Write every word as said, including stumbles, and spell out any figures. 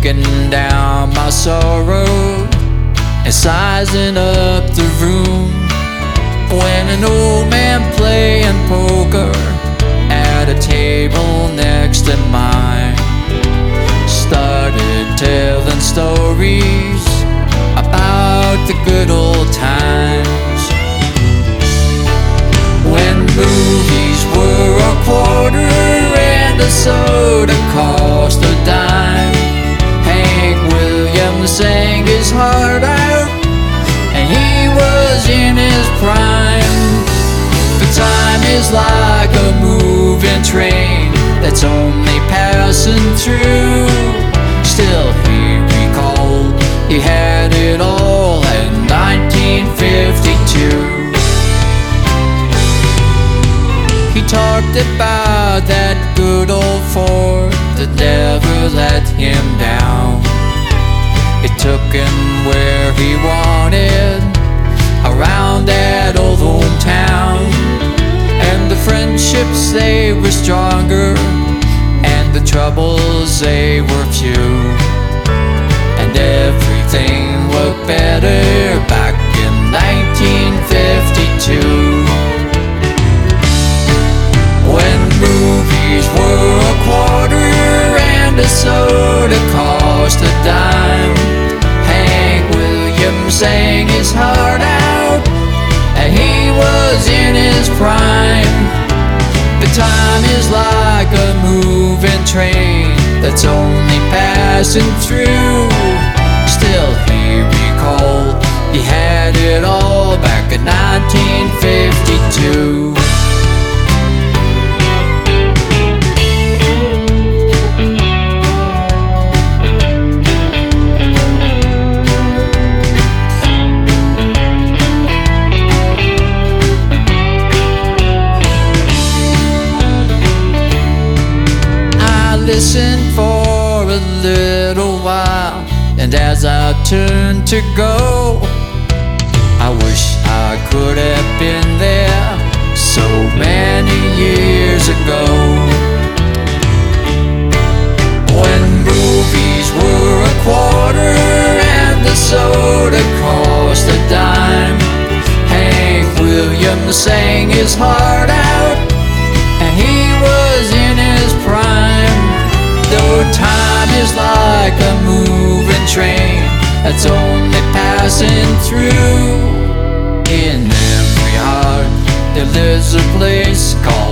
taking down my sorrow and sizing up the room, when an old man playing poker at a table next to mine started telling stories about the good old times, when movies were a quarter and a soda cost a dime. Hank Williams sang his heart out and he was in his prime. But time is like a moving train that's only passing through. Still he recalled he had it all in nineteen fifty-two. He talked about that good old Ford that never let him down. It took him where he wanted, around that old hometown. And the friendships, they were stronger, and the troubles, they were few. And everything looked better back in nineteen fifty-two. When movies were a quarter and a soda cost a dime, Hank Williams sang his heart out and he was in his prime. The time is like a moving train that's only passing through. Still he recalled he had it all back in nineteen fifty-two. Listened for a little while, and as I turned to go, I wish I could have been there so many years ago. When movies were a quarter and the soda cost a dime, Hank Williams sang his heart out and he was in his prime. Though time is like a moving train that's only passing through, in every heart there lives a place called